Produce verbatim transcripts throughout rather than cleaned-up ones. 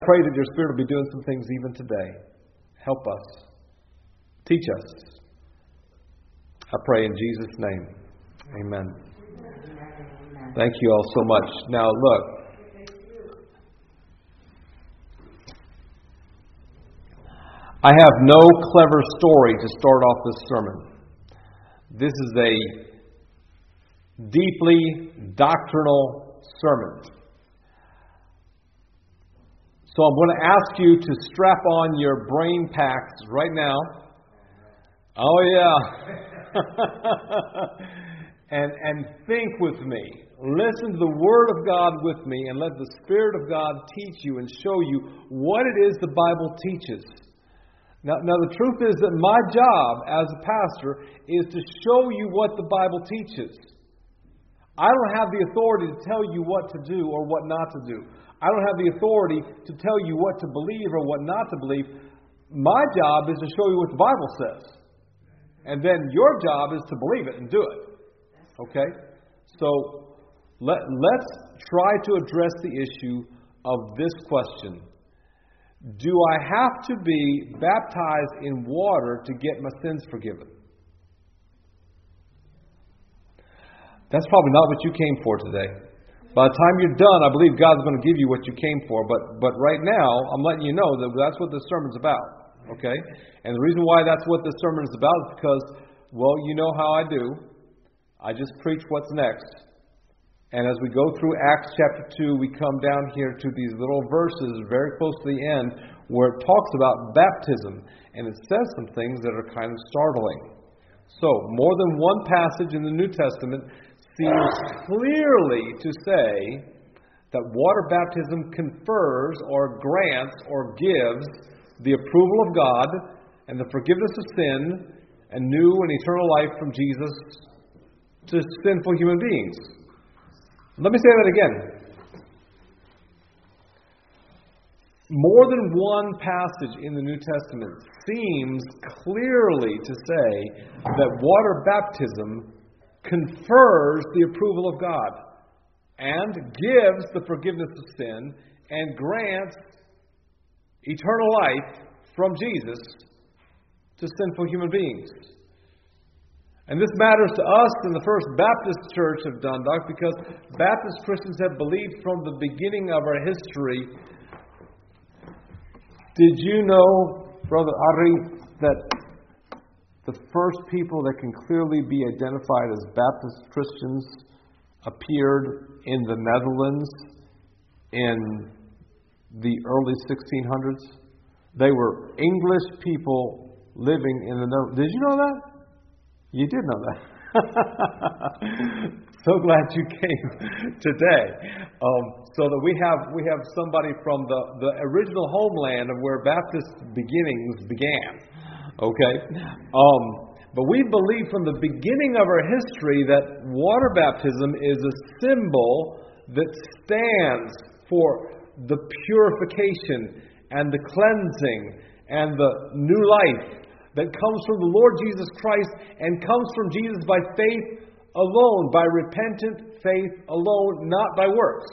Pray that your Spirit will be doing some things even today. Help us. Teach us. I pray in Jesus' name. Amen. Thank you all so much. Now look. I have no clever story to start off this sermon. This is a deeply doctrinal sermon. So I'm going to ask you to strap on your brain packs right now. Oh yeah. and and think with me. Listen to the Word of God with me and let the Spirit of God teach you and show you what it is the Bible teaches. Now, now the truth is that my job as a pastor is to show you what the Bible teaches. I don't have the authority to tell you what to do or what not to do. I don't have the authority to tell you what to believe or what not to believe. My job is to show you what the Bible says. And then your job is to believe it and do it. Okay? So let, let's try to address the issue of this question. Do I have to be baptized in water to get my sins forgiven? That's probably not what you came for today. By the time you're done, I believe God's going to give you what you came for. But but right now, I'm letting you know that that's what this sermon's about. Okay? And the reason why that's what this sermon is about is because, well, you know how I do. I just preach what's next. And as we go through Acts chapter two, we come down here to these little verses very close to the end where it talks about baptism. And it says some things that are kind of startling. So, more than one passage in the New Testament seems clearly to say that water baptism confers or grants or gives the approval of God and the forgiveness of sin and new and eternal life from Jesus to sinful human beings. Let me say that again. More than one passage in the New Testament seems clearly to say that water baptism confers the approval of God and gives the forgiveness of sin and grants eternal life from Jesus to sinful human beings. And this matters to us in the First Baptist Church of Dundalk because Baptist Christians have believed from the beginning of our history. Did you know, Brother Ari, that the first people that can clearly be identified as Baptist Christians appeared in the Netherlands in the early sixteen hundreds? They were English people living in the Netherlands. Did you know that? You did know that. So glad you came today. Um, so that we have we have somebody from the, the original homeland of where Baptist beginnings began. Okay? Um, but we believe from the beginning of our history that water baptism is a symbol that stands for the purification and the cleansing and the new life that comes from the Lord Jesus Christ and comes from Jesus by faith alone, by repentant faith alone, not by works.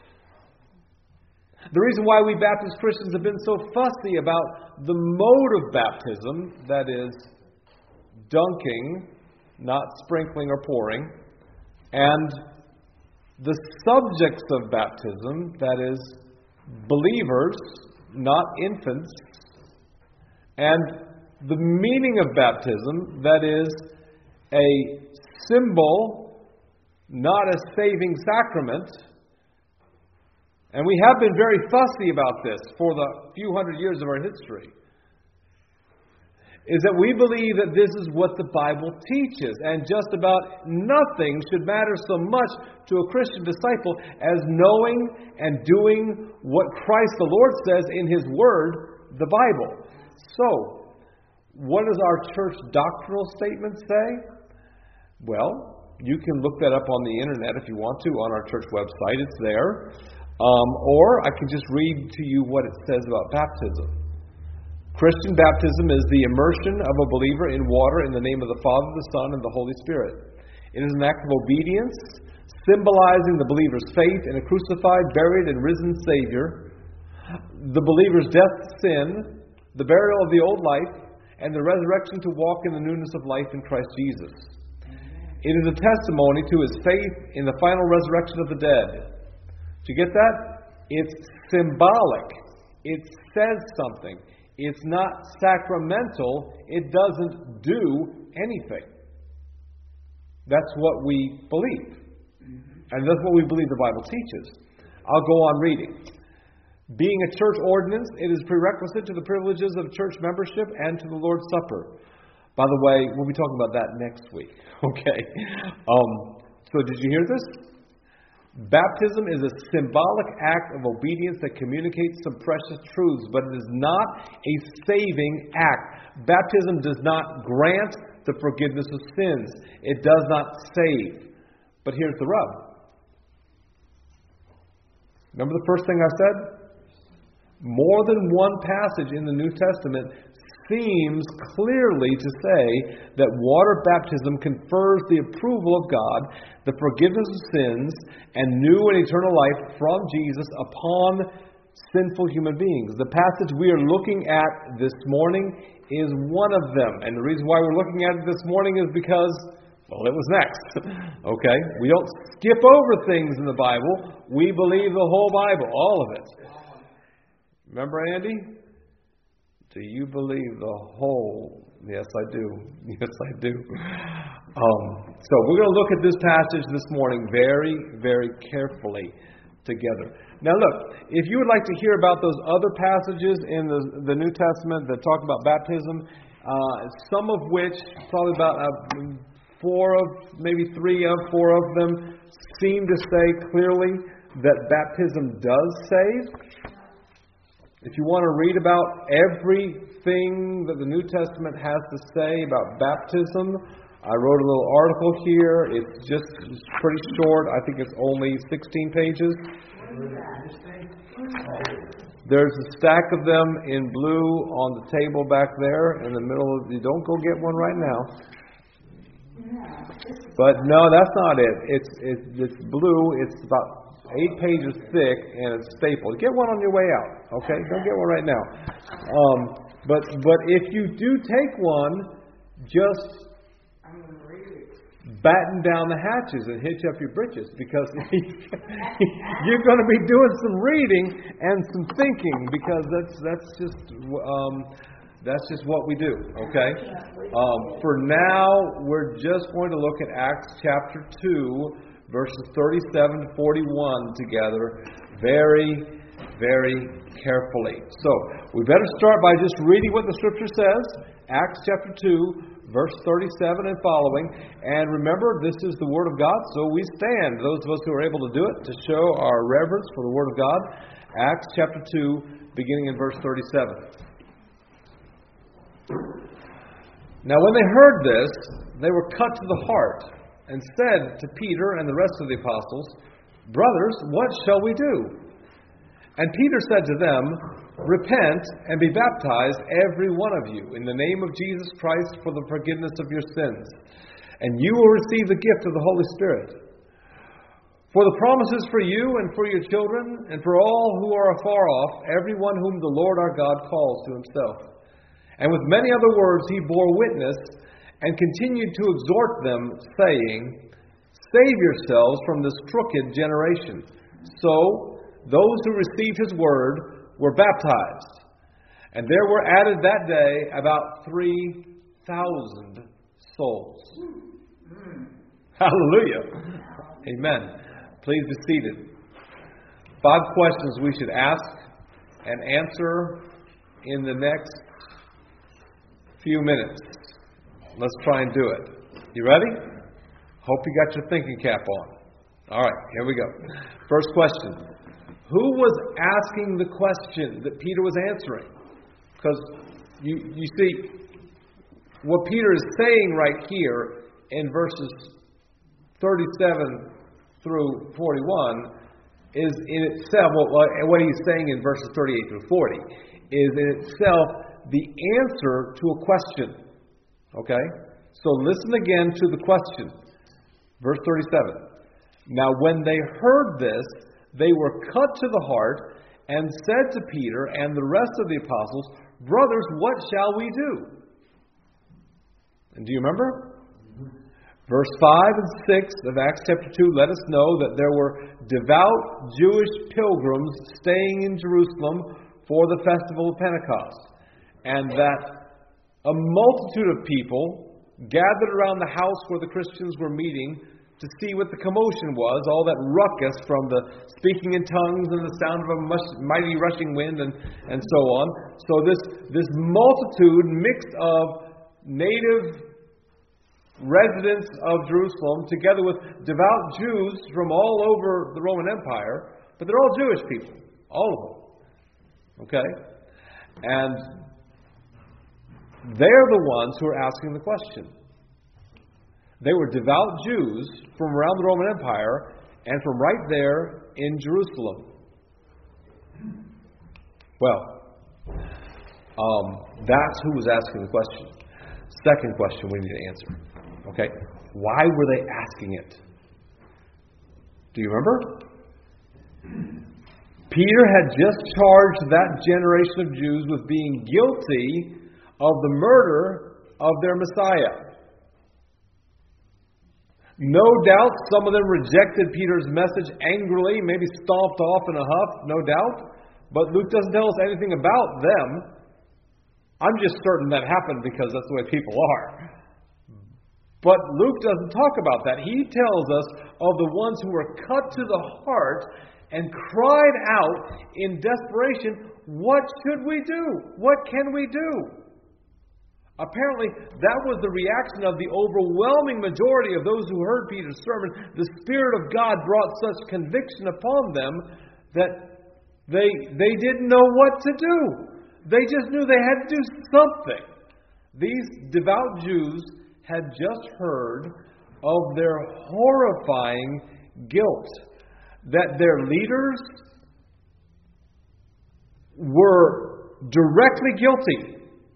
The reason why we Baptist Christians have been so fussy about the mode of baptism, that is, dunking, not sprinkling or pouring, and the subjects of baptism, that is, believers, not infants, and the meaning of baptism, that is, a symbol, not a saving sacrament. And we have been very fussy about this for the few hundred years of our history. Is that we believe that this is what the Bible teaches, and just about nothing should matter so much to a Christian disciple as knowing and doing what Christ the Lord says in His Word, the Bible. So, what does our church doctrinal statement say? Well, you can look that up on the internet if you want to, on our church website. It's there. Um, or I can just read to you what it says about baptism. Christian baptism is the immersion of a believer in water in the name of the Father, the Son, and the Holy Spirit. It is an act of obedience, symbolizing the believer's faith in a crucified, buried, and risen Savior. the believer's death to sin, the burial of the old life, and the resurrection to walk in the newness of life in Christ Jesus. It is a testimony to his faith in the final resurrection of the dead. Do you get that? It's symbolic. It says something. It's not sacramental. It doesn't do anything. That's what we believe. And that's what we believe the Bible teaches. I'll go on reading. Being a church ordinance, it is prerequisite to the privileges of church membership and to the Lord's Supper. By the way, we'll be talking about that next week. Okay. Um, so did you hear this? Baptism is a symbolic act of obedience that communicates some precious truths, but it is not a saving act. Baptism does not grant the forgiveness of sins. It does not save. But here's the rub. Remember the first thing I said? More than one passage in the New Testament seems clearly to say that water baptism confers the approval of God, the forgiveness of sins, and new and eternal life from Jesus upon sinful human beings. The passage we are looking at this morning is one of them. And the reason why we're looking at it this morning is because, well, it was next. Okay? We don't skip over things in the Bible. We believe the whole Bible, all of it. Remember, Andy? Do you believe the whole? Yes, I do. Yes, I do. Um, so we're going to look at this passage this morning very, very carefully together. Now look, if you would like to hear about those other passages in the, the New Testament that talk about baptism, uh, some of which, probably about uh, four of, maybe three of, four of them, seem to say clearly that baptism does save. If you want to read about everything that the New Testament has to say about baptism, I wrote a little article here. It's just it's pretty short. I think it's only sixteen pages. There's a stack of them in blue on the table back there in the middle of you. Don't go get one right now. But no, that's not it. It's it's, it's blue. It's about eight pages thick, and it's stapled. Get one on your way out, okay? Don't get one right now. Um, but but if you do take one, just batten down the hatches and hitch up your britches, because you're going to be doing some reading and some thinking, because that's that's just um, that's just what we do, okay? Um, for now, we're just going to look at Acts chapter two. Verses thirty-seven to forty-one together very, very carefully. So, we better start by just reading what the Scripture says. Acts chapter two, verse thirty-seven and following. And remember, this is the Word of God, so we stand, those of us who are able to do it, to show our reverence for the Word of God. Acts chapter two, beginning in verse thirty-seven. Now when they heard this, they were cut to the heart, and said to Peter and the rest of the apostles, "Brothers, what shall we do?" And Peter said to them, "Repent and be baptized, every one of you, in the name of Jesus Christ for the forgiveness of your sins, and you will receive the gift of the Holy Spirit. For the promise is for you and for your children, and for all who are afar off, everyone whom the Lord our God calls to himself." And with many other words he bore witness, and continued to exhort them, saying, "Save yourselves from this crooked generation." So those who received his word were baptized. And there were added that day about three thousand souls. Hallelujah. Amen. Please be seated. Five questions we should ask and answer in the next few minutes. Let's try and do it. You ready? Hope you got your thinking cap on. All right, here we go. First question. Who was asking the question that Peter was answering? Because you, you see, what Peter is saying right here in verses thirty-seven through forty-one is in itself, what, what he's saying in verses thirty-eight through forty, is in itself the answer to a question. Okay? So listen again to the question. Verse thirty-seven. Now when they heard this, they were cut to the heart and said to Peter and the rest of the apostles, "Brothers, what shall we do?" And do you remember? Verse five and six of Acts chapter two let us know that there were devout Jewish pilgrims staying in Jerusalem for the festival of Pentecost, and that a multitude of people gathered around the house where the Christians were meeting to see what the commotion was, all that ruckus from the speaking in tongues and the sound of a mighty rushing wind and, and so on. So this, this multitude mixed of native residents of Jerusalem together with devout Jews from all over the Roman Empire, but they're all Jewish people, all of them. Okay? And they're the ones who are asking the question. They were devout Jews from around the Roman Empire and from right there in Jerusalem. Well, um, that's who was asking the question. Second question we need to answer. Okay, why were they asking it? Do you remember? Peter had just charged that generation of Jews with being guilty of the murder of their Messiah. No doubt some of them rejected Peter's message angrily, maybe stomped off in a huff, no doubt. But Luke doesn't tell us anything about them. I'm just certain that happened because that's the way people are. But Luke doesn't talk about that. He tells us of the ones who were cut to the heart and cried out in desperation, "What should we do? What can we do?" Apparently, that was the reaction of the overwhelming majority of those who heard Peter's sermon. The Spirit of God brought such conviction upon them that they, they didn't know what to do. They just knew they had to do something. These devout Jews had just heard of their horrifying guilt, that their leaders were directly guilty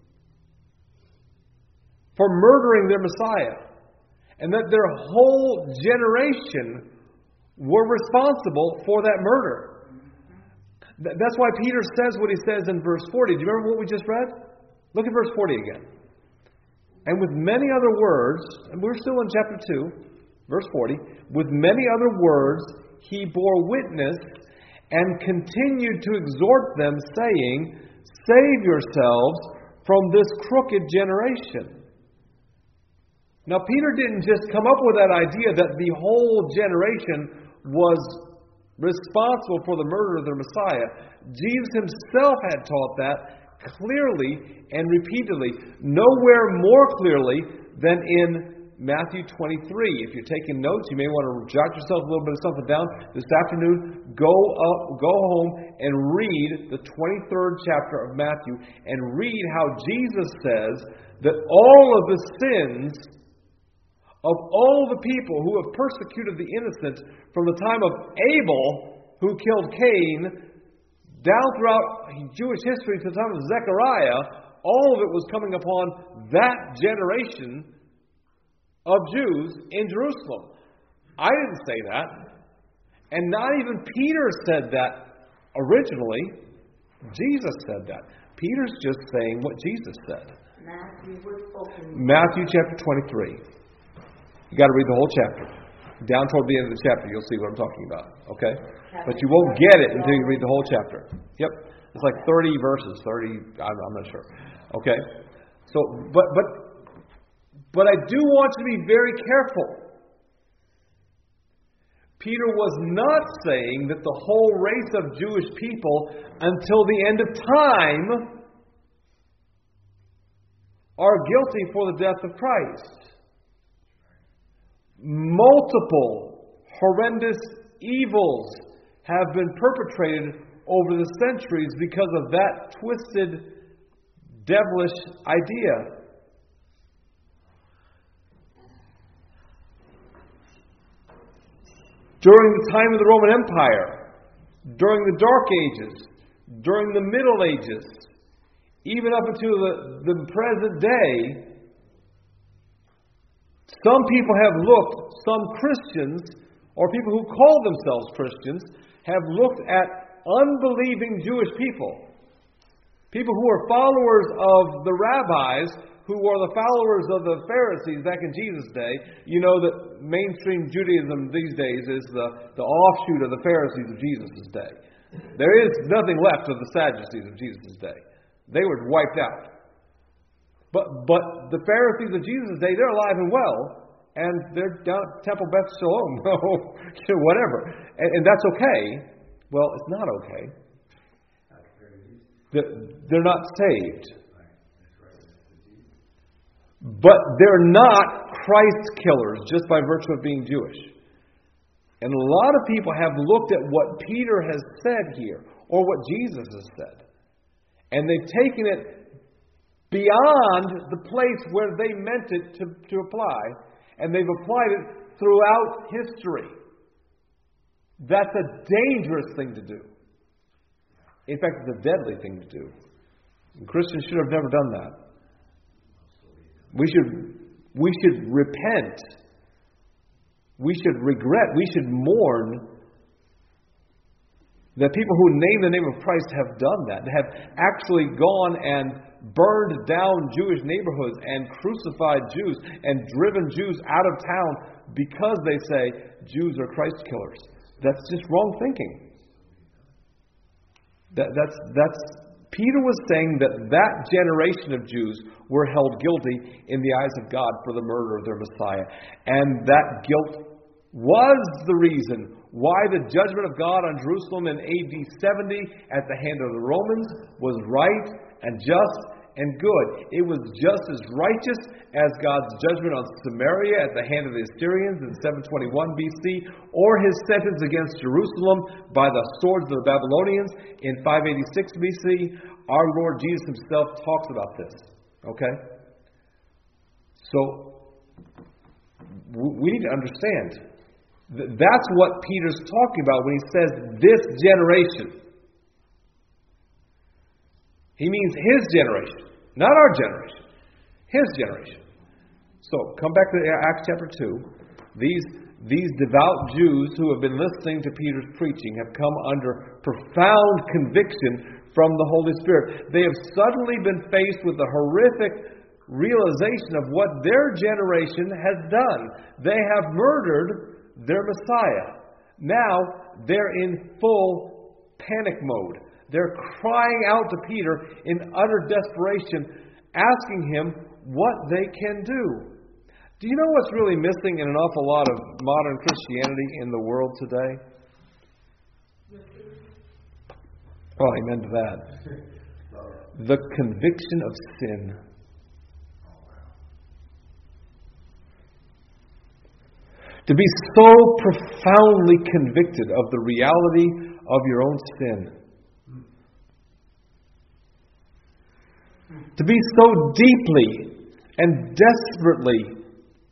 for murdering their Messiah, and that their whole generation were responsible for that murder. That's why Peter says what he says in verse forty. Do you remember what we just read? Look at verse forty again. And with many other words, and we're still in chapter two, verse forty, with many other words he bore witness and continued to exhort them, saying, "Save yourselves from this crooked generation." Now, Peter didn't just come up with that idea that the whole generation was responsible for the murder of their Messiah. Jesus himself had taught that clearly and repeatedly, nowhere more clearly than in Matthew twenty-three. If you're taking notes, you may want to jot yourself a little bit of something down this afternoon. Go up, go home and read the twenty-third chapter of Matthew and read how Jesus says that all of the sins of all the people who have persecuted the innocent from the time of Abel, who killed Cain, down throughout Jewish history to the time of Zechariah, all of it was coming upon that generation of Jews in Jerusalem. I didn't say that. And not even Peter said that originally. Jesus said that. Peter's just saying what Jesus said. Matthew, Matthew chapter twenty-three. You've got to read the whole chapter. Down toward the end of the chapter, you'll see what I'm talking about. Okay? But you won't get it until you read the whole chapter. Yep. It's like thirty verses. thirty, I'm, I'm not sure. Okay? So, but, but, but I do want you to be very careful. Peter was not saying that the whole race of Jewish people until the end of time are guilty for the death of Christ. Multiple horrendous evils have been perpetrated over the centuries because of that twisted, devilish idea. During the time of the Roman Empire, during the Dark Ages, during the Middle Ages, even up until the, the present day, some people have looked, some Christians, or people who call themselves Christians, have looked at unbelieving Jewish people. People who are followers of the rabbis, who are the followers of the Pharisees back in Jesus' day. You know that mainstream Judaism these days is the, the offshoot of the Pharisees of Jesus' day. There is nothing left of the Sadducees of Jesus' day. They were wiped out. But but the Pharisees of Jesus' day, they're alive and well, and they're down at Temple Beth Shalom, whatever. And, and that's okay. Well, it's not okay. They're not saved. But they're not Christ killers just by virtue of being Jewish. And a lot of people have looked at what Peter has said here, or what Jesus has said, and they've taken it beyond the place where they meant it to, to apply, and they've applied it throughout history. That's a dangerous thing to do. In fact, it's a deadly thing to do. And Christians should have never done that. We should, we should repent. We should regret. We should mourn that people who name the name of Christ have done that, have actually gone and burned down Jewish neighborhoods and crucified Jews and driven Jews out of town because they say Jews are Christ killers. That's just wrong thinking. That, that's, that's, Peter was saying that that generation of Jews were held guilty in the eyes of God for the murder of their Messiah. And that guilt was the reason why the judgment of God on Jerusalem in A D seventy at the hand of the Romans was right and just and good. It was just as righteous as God's judgment on Samaria at the hand of the Assyrians in seven twenty-one B C, or his sentence against Jerusalem by the swords of the Babylonians in five eighty-six B C. Our Lord Jesus himself talks about this. Okay? So, we need to understand. That's what Peter's talking about when he says this generation. He means his generation, not our generation. His generation. So, come back to Acts chapter two. These, these devout Jews who have been listening to Peter's preaching have come under profound conviction from the Holy Spirit. They have suddenly been faced with the horrific realization of what their generation has done. They have murdered their Messiah. Now they're in full panic mode. They're crying out to Peter in utter desperation, asking him what they can do. Do you know what's really missing in an awful lot of modern Christianity in the world today? Oh, amen to that. The conviction of sin. To be so profoundly convicted of the reality of your own sin. To be so deeply and desperately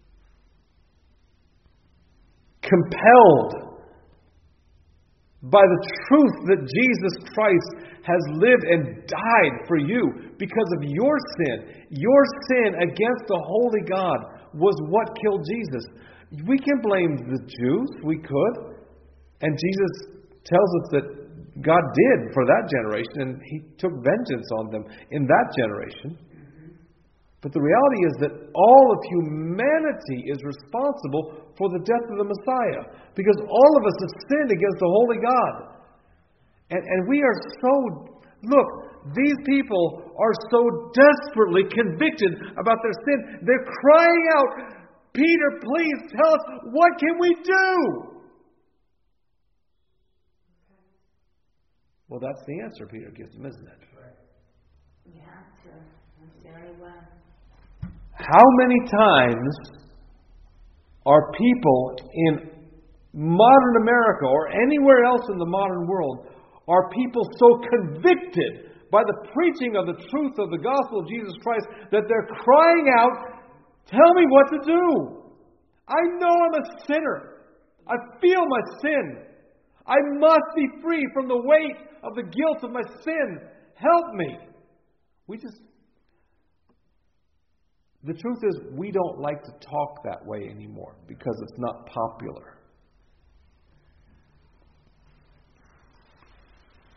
compelled by the truth that Jesus Christ has lived and died for you because of your sin. Your sin against the holy God was what killed Jesus. We can blame the Jews, we could. And Jesus tells us that God did for that generation, and He took vengeance on them in that generation. But the reality is that all of humanity is responsible for the death of the Messiah, because all of us have sinned against the holy God. And, and we are so, look, these people are so desperately convicted about their sin. They're crying out, Peter, please tell us, what can we do? Well, that's the answer Peter gives them, isn't it? You have to. That's very well. How many times are people in modern America or anywhere else in the modern world, are people so convicted by the preaching of the truth of the gospel of Jesus Christ that they're crying out, tell me what to do. I know I'm a sinner. I feel my sin. I must be free from the weight of the guilt of my sin. Help me. We just... The truth is, we don't like to talk that way anymore because it's not popular.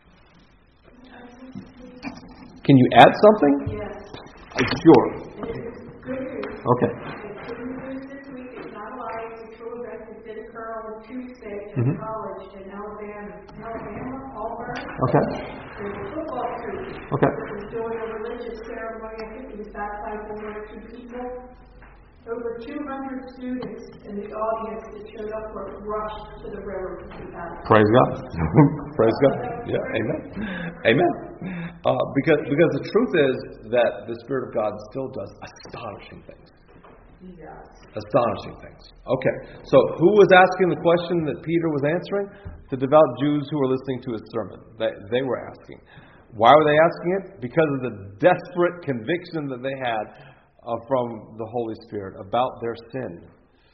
Can you add something? Yes. Sure. And this is good news. Okay. It's good news this week. It's not a lie. It's a true event that did occur on Tuesday at Mhm. college in Alabama. Alabama, Auburn. Okay. There's a football coach. Okay. He was doing a religious ceremony. I think he was baptizing one or two people. Over two hundred students in the audience that showed up were rushed to the river to be baptized. Praise God. Praise God. Yeah. Amen. Amen. Uh, because because the truth is that the Spirit of God still does astonishing things. He does. Astonishing things. Okay. So who was asking the question that Peter was answering? The devout Jews who were listening to his sermon. They, they were asking. Why were they asking it? Because of the desperate conviction that they had uh, from the Holy Spirit about their sin.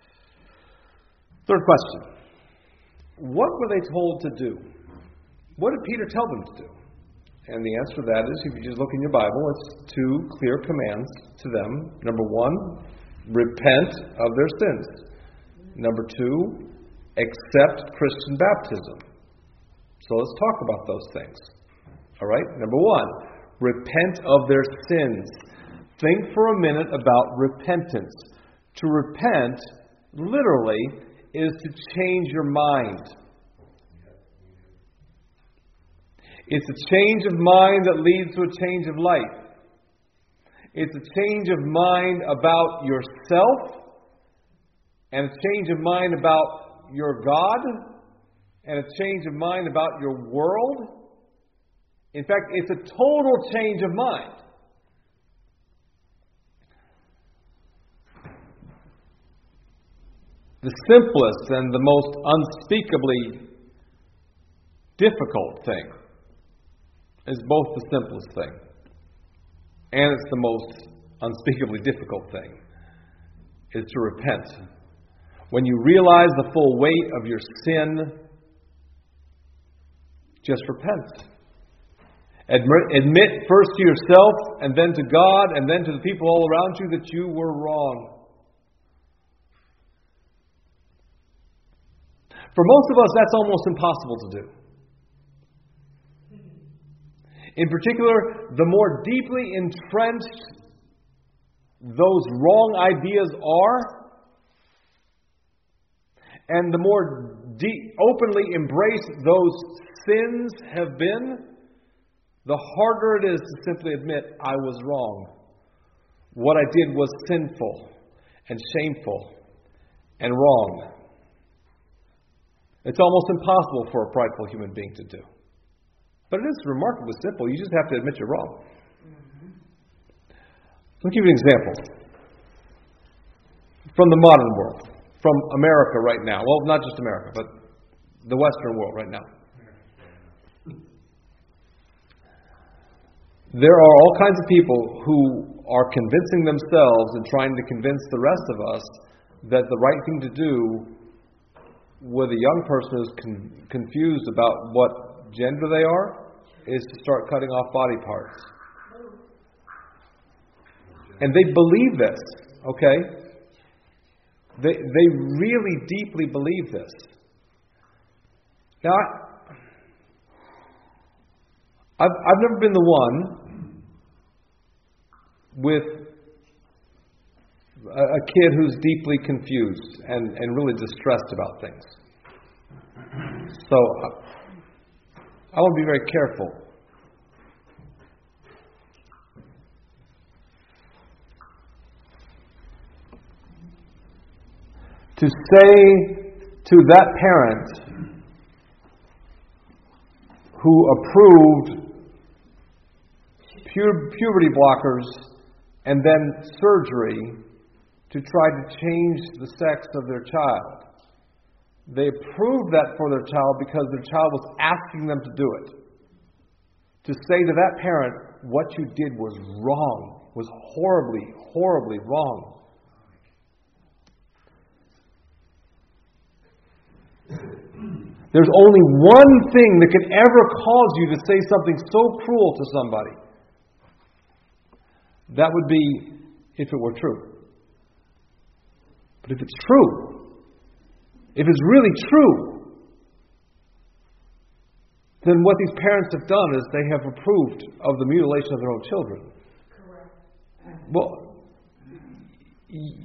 Third question. What were they told to do? What did Peter tell them to do? And the answer to that is, if you just look in your Bible, it's two clear commands to them. Number one, repent of their sins. Number two, accept Christian baptism. So let's talk about those things. All right? Number one, repent of their sins. Think for a minute about repentance. To repent, literally, is to change your mind. It's a change of mind that leads to a change of life. It's a change of mind about yourself, and a change of mind about your God, and a change of mind about your world. In fact, it's a total change of mind. The simplest and the most unspeakably difficult thing is both the simplest thing and it's the most unspeakably difficult thing, is to repent. When you realize the full weight of your sin, just repent. Admit, admit first to yourself and then to God and then to the people all around you that you were wrong. For most of us, that's almost impossible to do. In particular, the more deeply entrenched those wrong ideas are, and the more deep, openly embraced those sins have been, the harder it is to simply admit, I was wrong. What I did was sinful and shameful and wrong. It's almost impossible for a prideful human being to do. But it is remarkably simple. You just have to admit you're wrong. Mm-hmm. Let me give you an example. From the modern world. From America right now. Well, not just America, but the Western world right now. There are all kinds of people who are convincing themselves and trying to convince the rest of us that the right thing to do when a young person is con- confused about what gender they are is to start cutting off body parts. And they believe this, okay? They they really deeply believe this. Now, I, I've I've never been the one with a, a kid who's deeply confused and, and really distressed about things. So I, I want to be very careful. To say to that parent who approved pu- puberty blockers and then surgery to try to change the sex of their child. They approved that for their child because their child was asking them to do it. To say to that parent, what you did was wrong, was horribly, horribly wrong. There's only one thing that could ever cause you to say something so cruel to somebody. That would be if it were true. But if it's true, if it's really true, then what these parents have done is they have approved of the mutilation of their own children. Correct. Well, y-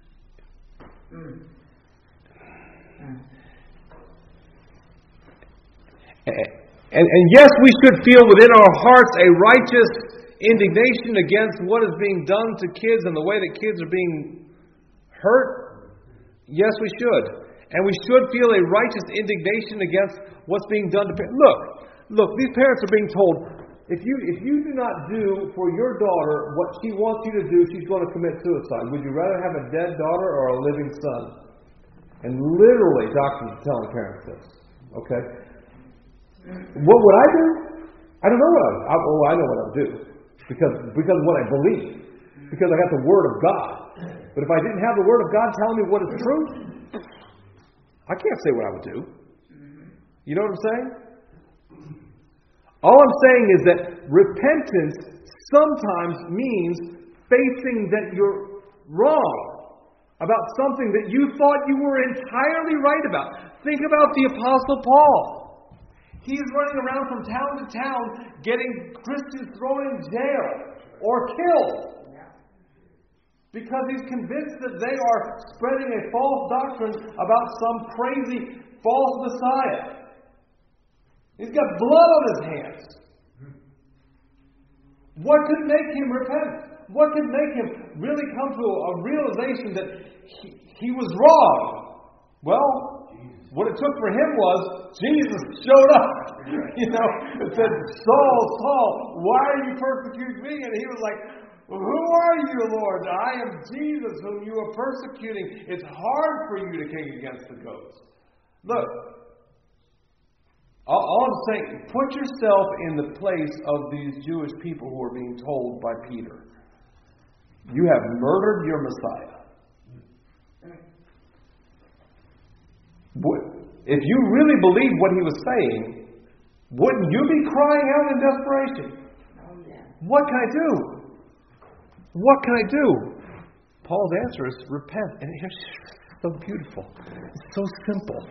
and, and yes, we should feel within our hearts a righteous indignation against what is being done to kids and the way that kids are being hurt. Yes, we should. And we should feel a righteous indignation against what's being done to parents. Look, look, these parents are being told, if you if you do not do for your daughter what she wants you to do, she's going to commit suicide. Would you rather have a dead daughter or a living son? And literally, doctors are telling parents this. Okay? What would I do? I don't know what I would do. Oh, I know what I would do. Because, because of what I believe. Because I got the Word of God. But if I didn't have the Word of God telling me what is truth, I can't say what I would do. You know what I'm saying? All I'm saying is that repentance sometimes means facing that you're wrong about something that you thought you were entirely right about. Think about the Apostle Paul. He's running around from town to town getting Christians thrown in jail or killed. Because he's convinced that they are spreading a false doctrine about some crazy false Messiah. He's got blood on his hands. What could make him repent? What could make him really come to a realization that he, he was wrong? Well, what it took for him was Jesus showed up. You know, it said, Saul, Saul, why are you persecuting me? And he was like, who are you, Lord? I am Jesus whom you are persecuting. It's hard for you to kick against the goats. Look, all, all I'm saying, put yourself in the place of these Jewish people who are being told by Peter, you have murdered your Messiah. If you really believed what he was saying, wouldn't you be crying out in desperation? What can I do? What can I do? Paul's answer is repent. And it's so beautiful. It's so simple.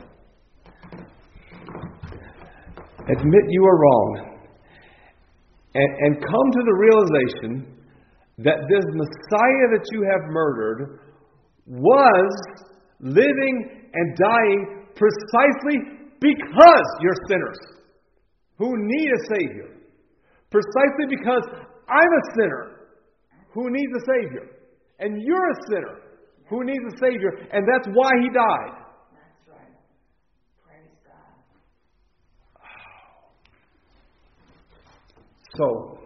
Admit you are wrong. And, and come to the realization that this Messiah that you have murdered was living and dying precisely because you're sinners who need a Savior. Precisely because I'm a sinner who needs a Savior. And you're a sinner who needs a Savior. And that's why he died. That's right. Praise God. So,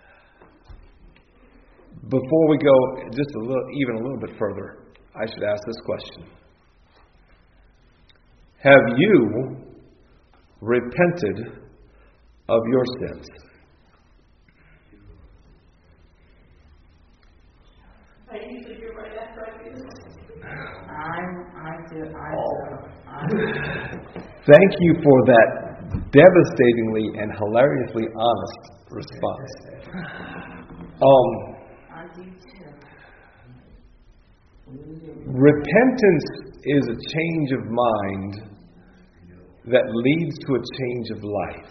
before we go just a little, even a little bit further, I should ask this question. Have you repented of your sins? I usually do right after I do this. I'm, I do, I do. I Thank you for that devastatingly and hilariously honest response. Um, I do too. repentance is a change of mind that leads to a change of life.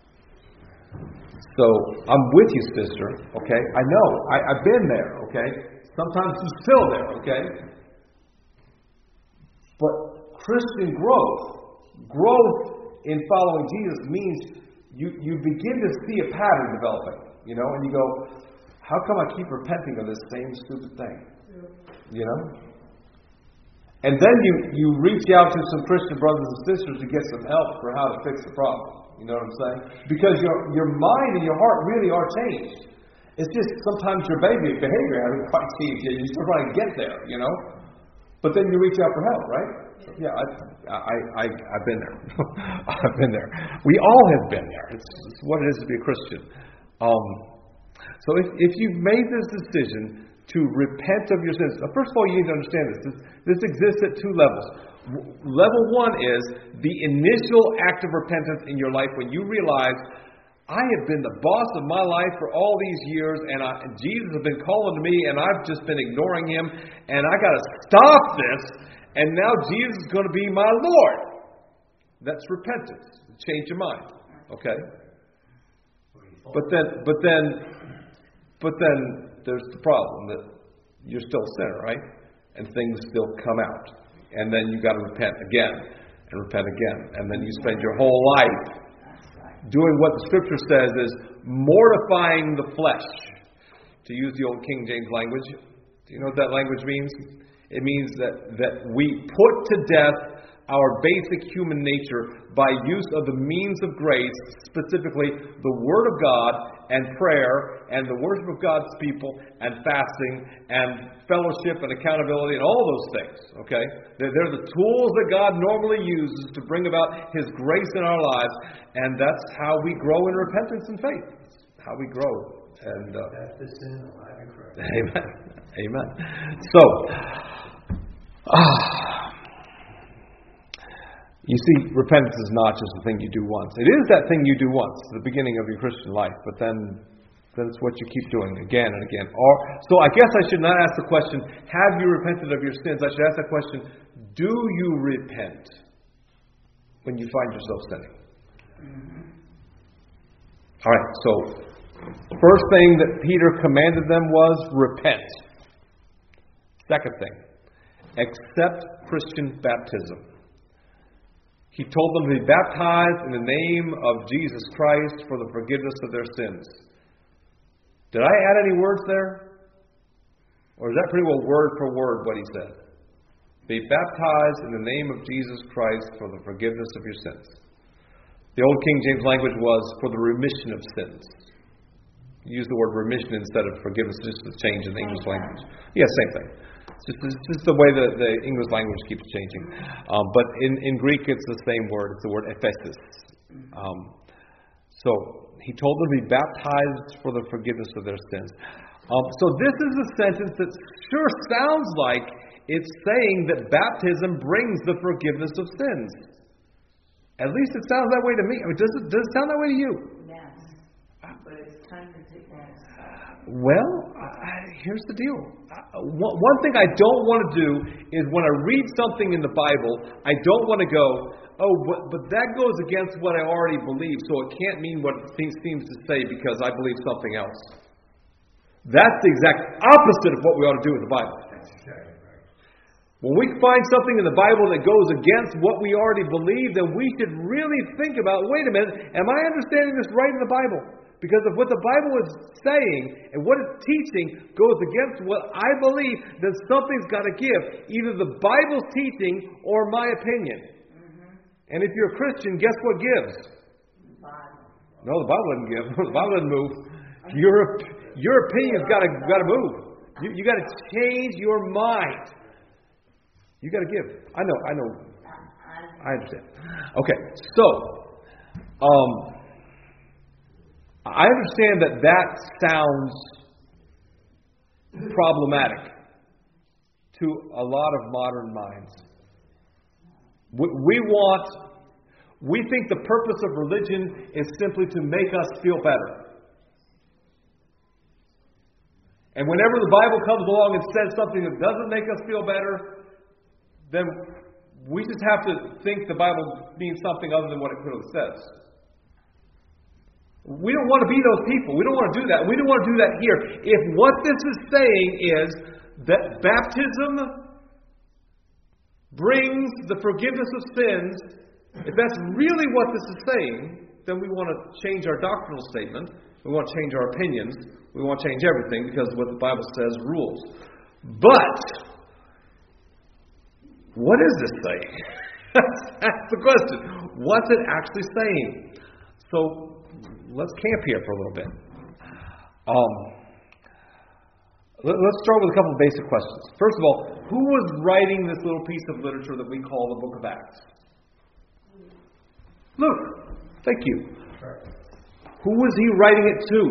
So, I'm with you, sister, okay? I know. I, I've been there, okay? Sometimes I'm still there, okay? But Christian growth, growth in following Jesus means you, you begin to see a pattern developing, you know, and you go, how come I keep repenting of this same stupid thing? You know? And then you, you reach out to some Christian brothers and sisters to get some help for how to fix the problem. You know what I'm saying? Because your your mind and your heart really are changed. It's just sometimes your baby behavior hasn't quite changed yet. You're still trying to get there, you know? But then you reach out for help, right? Yeah, I, I, I, I've been there. I've been there. We all have been there. It's, it's what it is to be a Christian. Um, so if, if you've made this decision to repent of your sins, first of all, you need to understand this. This, this exists at two levels. Level one is the initial act of repentance in your life when you realize, I have been the boss of my life for all these years, and, I, and Jesus has been calling to me, and I've just been ignoring Him, and I got to stop this, and now Jesus is going to be my Lord. That's repentance. Change your mind. Okay? But then, but then, but then there's the problem that you're still a sinner, right? And things still come out. And then you got to repent again and repent again. And then you spend your whole life doing what the Scripture says is mortifying the flesh. To use the old King James language. Do you know what that language means? It means that, that we put to death our basic human nature by use of the means of grace, specifically the Word of God and prayer and the worship of God's people and fasting and fellowship and accountability and all those things. Okay? They're, they're the tools that God normally uses to bring about His grace in our lives, and that's how we grow in repentance and faith. That's how we grow. And uh, that's the sin alive in Christ. Amen. Amen. So, ah. You see, repentance is not just a thing you do once. It is that thing you do once, the beginning of your Christian life, but then, then it's what you keep doing again and again. Or, so I guess I should not ask the question, have you repented of your sins? I should ask the question, do you repent when you find yourself sinning? Mm-hmm. All right, so first thing that Peter commanded them was repent. Second thing, accept Christian baptism. He told them to be baptized in the name of Jesus Christ for the forgiveness of their sins. Did I add any words there? Or is that pretty well word for word what he said? Be baptized in the name of Jesus Christ for the forgiveness of your sins. The old King James language was for the remission of sins. You use the word remission instead of forgiveness, just a change in the English language. Yeah, same thing. It's just, it's just the way the, the English language keeps changing. Um, but in, in Greek, it's the same word. It's the word ephesis. Um, so he told them to be baptized for the forgiveness of their sins. Um, so this is a sentence that sure sounds like it's saying that baptism brings the forgiveness of sins. At least it sounds that way to me. I mean, does it, does it sound that way to you? Yes. But it's time to take that. Well, I, here's the deal. Uh, one, one thing I don't want to do is when I read something in the Bible, I don't want to go, oh, but, but that goes against what I already believe, so it can't mean what it seems, seems to say because I believe something else. That's the exact opposite of what we ought to do with the Bible. When we find something in the Bible that goes against what we already believe, then we should really think about, wait a minute, am I understanding this right in the Bible? Because if what the Bible is saying and what it's teaching goes against what I believe, then something's got to give. Either the Bible's teaching or my opinion. Mm-hmm. And if you're a Christian, guess what gives? Bible. No, the Bible doesn't give. The Bible doesn't move. Your, your opinion's got to got to move. You, you got to change your mind. You got to give. I know, I know. I understand. Okay, so, um, I understand that that sounds problematic to a lot of modern minds. We, we want, we think the purpose of religion is simply to make us feel better. And whenever the Bible comes along and says something that doesn't make us feel better, then we just have to think the Bible means something other than what it clearly says. We don't want to be those people. We don't want to do that. We don't want to do that here. If what this is saying is that baptism brings the forgiveness of sins, if that's really what this is saying, then we want to change our doctrinal statement. We want to change our opinions. We want to change everything because what the Bible says rules. But what is this saying? That's the question. What's it actually saying? So let's camp here for a little bit. Um, let, let's start with a couple of basic questions. First of all, who was writing this little piece of literature that we call the Book of Acts? Luke. Thank you. Who was he writing it to?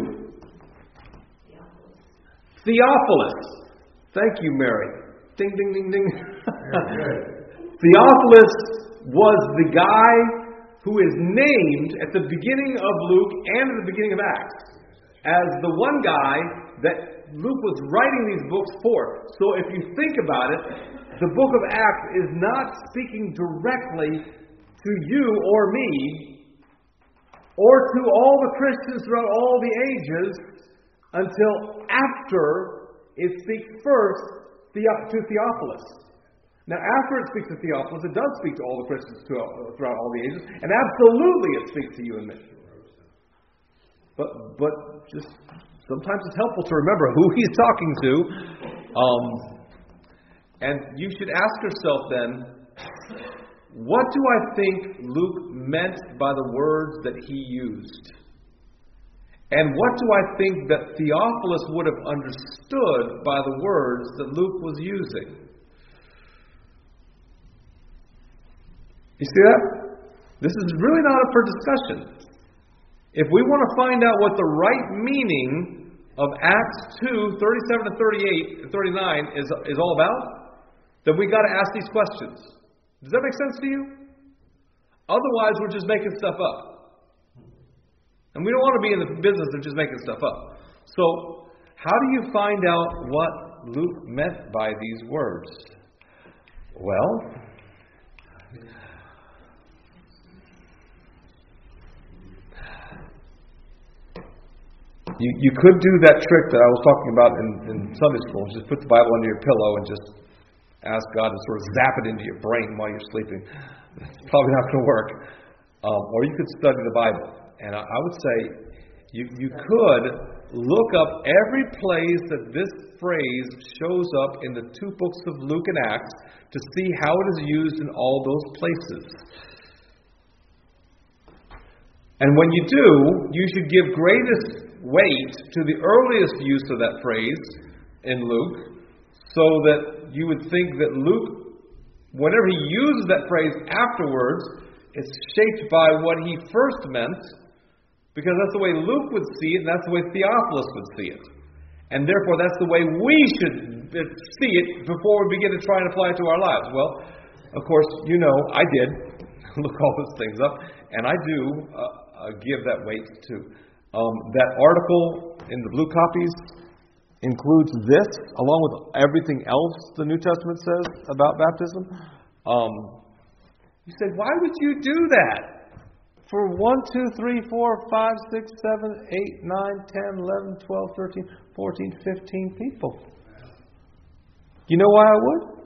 Theophilus. Thank you, Mary. Ding, ding, ding, ding. Theophilus was the guy who is named at the beginning of Luke and at the beginning of Acts as the one guy that Luke was writing these books for. So if you think about it, the book of Acts is not speaking directly to you or me or to all the Christians throughout all the ages until after it speaks first to Theophilus. Now, after it speaks to Theophilus, it does speak to all the Christians throughout all the ages, and absolutely it speaks to you and me. But, but just sometimes it's helpful to remember who he's talking to. Um, and you should ask yourself then, what do I think Luke meant by the words that he used? And what do I think that Theophilus would have understood by the words that Luke was using? You see that? This is really not up for discussion. If we want to find out what the right meaning of Acts two, thirty-seven to thirty-eight and thirty-nine is, is all about, then we've got to ask these questions. Does that make sense to you? Otherwise, we're just making stuff up. And we don't want to be in the business of just making stuff up. So, how do you find out what Luke meant by these words? Well, you, you could do that trick that I was talking about in, in Sunday school. Just put the Bible under your pillow and just ask God to sort of zap it into your brain while you're sleeping. That's probably not going to work. Um, or you could study the Bible. And I, I would say you, you could look up every place that this phrase shows up in the two books of Luke and Acts to see how it is used in all those places. And when you do, you should give greatest weight to the earliest use of that phrase in Luke, so that you would think that Luke, whenever he uses that phrase afterwards, it's shaped by what he first meant, because that's the way Luke would see it, and that's the way Theophilus would see it. And therefore, that's the way we should see it before we begin to try and apply it to our lives. Well, of course, you know, I did look all those things up, and I do uh, uh, give that weight too. Um, that article in the blue copies includes this, along with everything else the New Testament says about baptism. Um, you say, why would you do that? For one, two, three, four, five, six, seven, eight, nine, ten, eleven, twelve, thirteen, fourteen, fifteen people. You know why I would?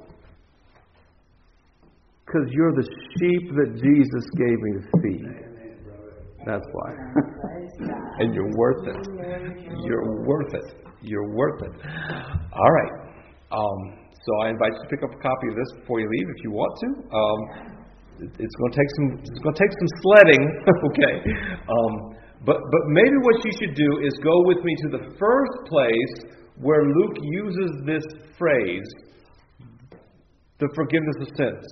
Because you're the sheep that Jesus gave me to feed. That's why. And you're worth it. You're worth it. You're worth it. All right. Um, so I invite you to pick up a copy of this before you leave, if you want to. Um, it's going to take some. It's going to take some sledding. Okay. Um, but but maybe what you should do is go with me to the first place where Luke uses this phrase, the forgiveness of sins.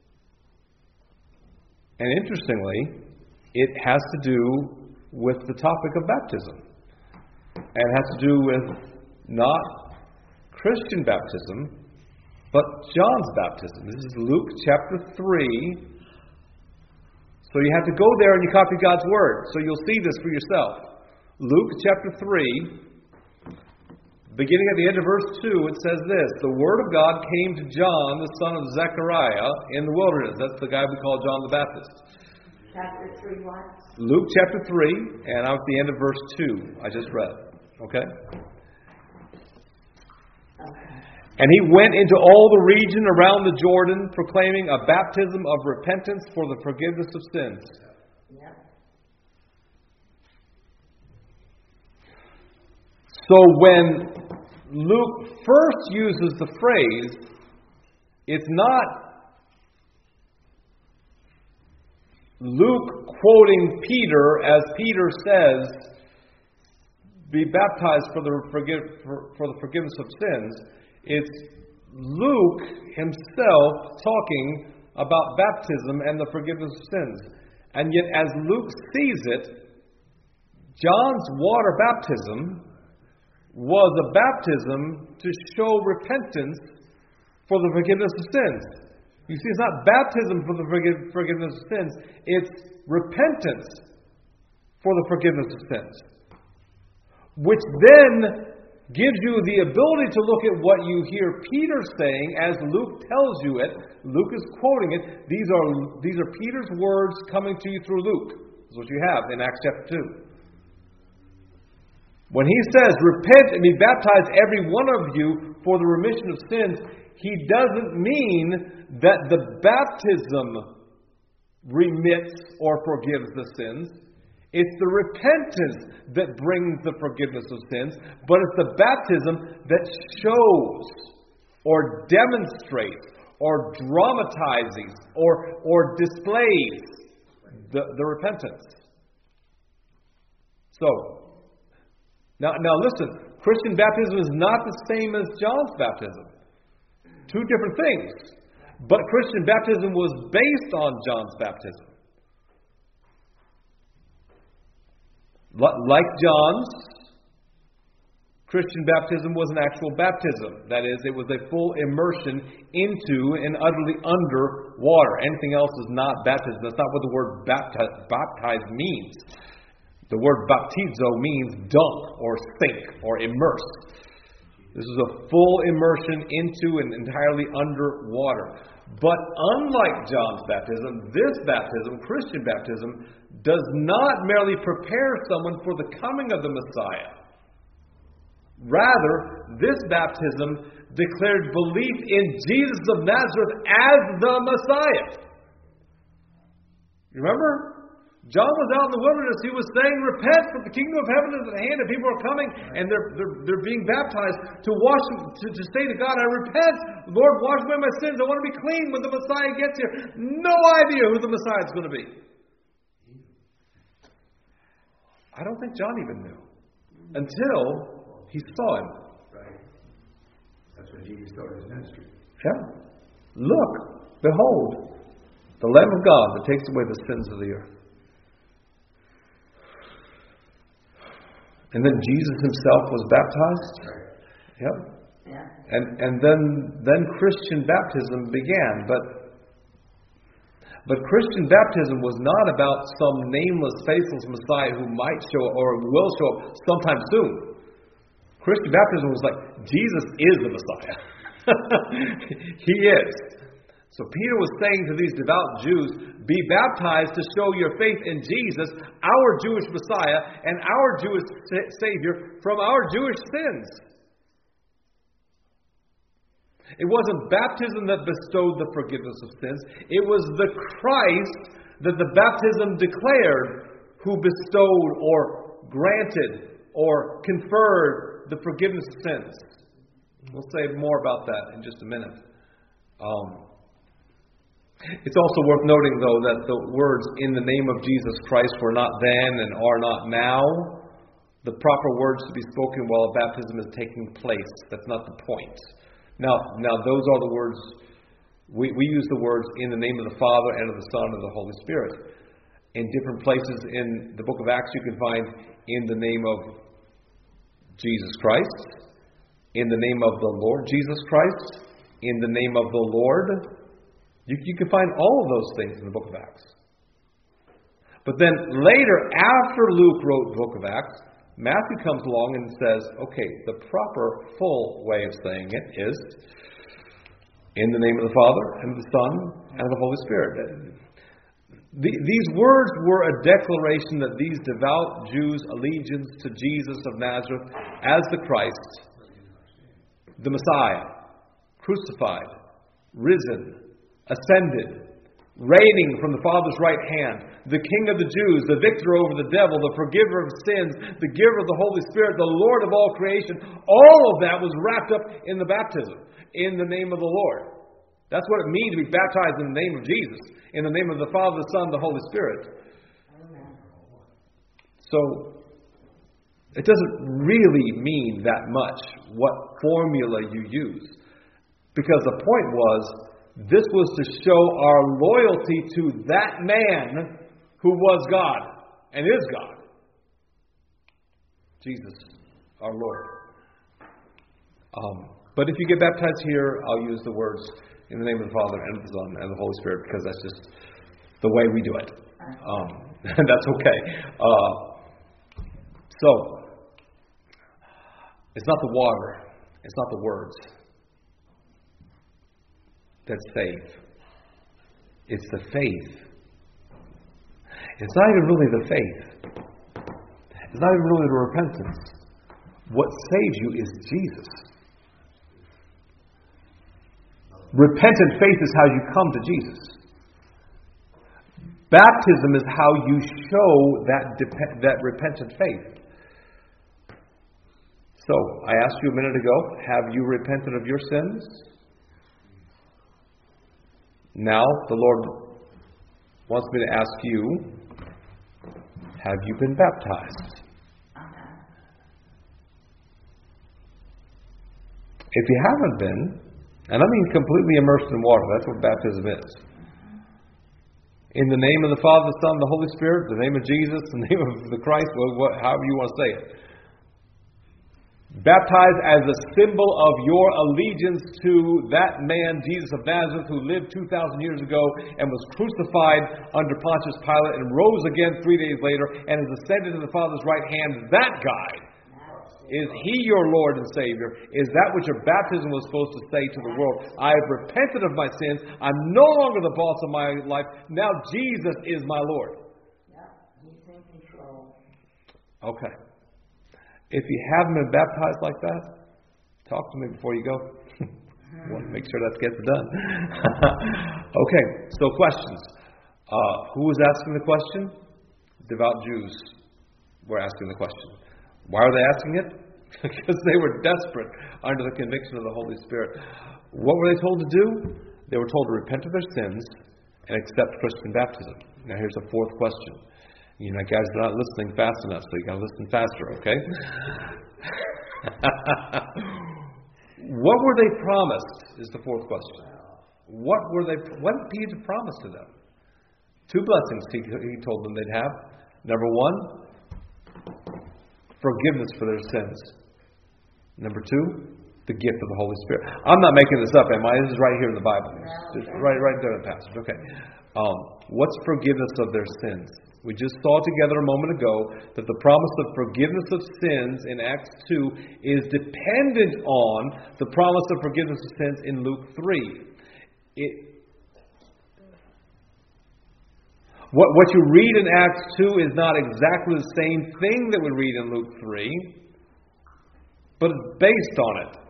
And interestingly, it has to do with the topic of baptism. And it has to do with not Christian baptism, but John's baptism. This is Luke chapter three. So you have to go there and you copy God's Word. So you'll see this for yourself. Luke chapter three, beginning at the end of verse two, it says this: the Word of God came to John, the son of Zechariah, in the wilderness. That's the guy we call John the Baptist. Chapter three, what? Luke chapter three, and I'm at the end of verse two, I just read. Okay? Okay. And he went into all the region around the Jordan, proclaiming a baptism of repentance for the forgiveness of sins. Yep. So when Luke first uses the phrase, it's not Luke quoting Peter as Peter says, be baptized for the, forgive, for, for the forgiveness of sins. It's Luke himself talking about baptism and the forgiveness of sins. And yet as Luke sees it, John's water baptism was a baptism to show repentance for the forgiveness of sins. You see, it's not baptism for the forgive, forgiveness of sins. It's repentance for the forgiveness of sins. Which then gives you the ability to look at what you hear Peter saying as Luke tells you it. Luke is quoting it. These are, these are Peter's words coming to you through Luke. That's what you have in Acts chapter two. When he says, repent and be baptized every one of you for the remission of sins, he doesn't mean that the baptism remits or forgives the sins. It's the repentance that brings the forgiveness of sins, but it's the baptism that shows or demonstrates or dramatizes or, or displays the, the repentance. So, now, now listen, Christian baptism is not the same as John's baptism. Two different things. But Christian baptism was based on John's baptism. Like John's, Christian baptism was an actual baptism. That is, it was a full immersion into and utterly under water. Anything else is not baptism. That's not what the word baptize, baptize means. The word baptizo means dunk or sink or immerse. This is a full immersion into and entirely under water. But unlike John's baptism, this baptism, Christian baptism, does not merely prepare someone for the coming of the Messiah. Rather, this baptism declared belief in Jesus of Nazareth as the Messiah. You remember? John was out in the wilderness. He was saying, repent, for the kingdom of heaven is at hand, and people are coming, and they're, they're, they're being baptized to wash, to, to say to God, I repent, Lord, wash away my sins. I want to be clean when the Messiah gets here. No idea who the Messiah is going to be. I don't think John even knew until he saw him. Right. That's when Jesus started his ministry. Yeah. Look, behold, the Lamb of God that takes away the sins of the earth. And then Jesus himself was baptized. Yep. Yeah. And and then then Christian baptism began. But but Christian baptism was not about some nameless, faceless Messiah who might show up or will show up sometime soon. Christian baptism was like, Jesus is the Messiah. He is. So Peter was saying to these devout Jews, be baptized to show your faith in Jesus, our Jewish Messiah, and our Jewish Savior from our Jewish sins. It wasn't baptism that bestowed the forgiveness of sins. It was the Christ that the baptism declared who bestowed or granted or conferred the forgiveness of sins. We'll say more about that in just a minute. Um, It's also worth noting, though, that the words in the name of Jesus Christ were not then and are not now. The proper words to be spoken while a baptism is taking place. That's not the point. Now, now those are the words, we, we use the words in the name of the Father and of the Son and of the Holy Spirit. In different places in the book of Acts you can find in the name of Jesus Christ, in the name of the Lord Jesus Christ, in the name of the Lord. You, you can find all of those things in the book of Acts. But then later, after Luke wrote the book of Acts, Matthew comes along and says, okay, the proper, full way of saying it is in the name of the Father, and of the Son, and of the Holy Spirit. The, these words were a declaration that these devout Jews' allegiance to Jesus of Nazareth as the Christ, the Messiah, crucified, risen, ascended, reigning from the Father's right hand, the King of the Jews, the victor over the devil, the forgiver of sins, the giver of the Holy Spirit, the Lord of all creation, all of that was wrapped up in the baptism, in the name of the Lord. That's what it means to be baptized in the name of Jesus, in the name of the Father, the Son, the Holy Spirit. So, it doesn't really mean that much what formula you use. Because the point was, this was to show our loyalty to that man who was God and is God. Jesus, our Lord. Um, but if you get baptized here, I'll use the words in the name of the Father and of the Son and the Holy Spirit, because that's just the way we do it. Um, and that's okay. Uh, so, it's not the water, it's not the words that save. It's the faith. It's not even really the faith. It's not even really the repentance. What saves you is Jesus. Repentant faith is how you come to Jesus. Baptism is how you show that dep- that repentant faith. So, I asked you a minute ago, have you repented of your sins? Now, the Lord wants me to ask you, have you been baptized? Okay. If you haven't been, and I mean completely immersed in water, that's what baptism is. In the name of the Father, the Son, the Holy Spirit, the name of Jesus, the name of the Christ, what, however you want to say it. Baptized as a symbol of your allegiance to that man, Jesus of Nazareth, who lived two thousand years ago and was crucified under Pontius Pilate and rose again three days later and has ascended to the Father's right hand. That guy, is He your Lord and Savior? Is that what your baptism was supposed to say to the world? I have repented of my sins. I'm no longer the boss of my life. Now Jesus is my Lord. Yeah, He's in control. Okay. If you haven't been baptized like that, talk to me before you go. I want to make sure that gets done. Okay, so questions. Uh, who was asking the question? Devout Jews were asking the question. Why are they asking it? Because they were desperate under the conviction of the Holy Spirit. What were they told to do? They were told to repent of their sins and accept Christian baptism. Now here's a fourth question. You know, guys, they're not listening fast enough, so you got to listen faster, okay? What were they promised? Is the fourth question. What were they? What did Peter promise to them? Two blessings he, he told them they'd have. Number one, forgiveness for their sins. Number two, the gift of the Holy Spirit. I'm not making this up, am I? This is right here in the Bible. It's right, right there in the passage. Okay. Um, what's forgiveness of their sins? We just saw together a moment ago that the promise of forgiveness of sins in Acts two is dependent on the promise of forgiveness of sins in Luke three. It, what, what you read in Acts two is not exactly the same thing that we read in Luke three, but it's based on it.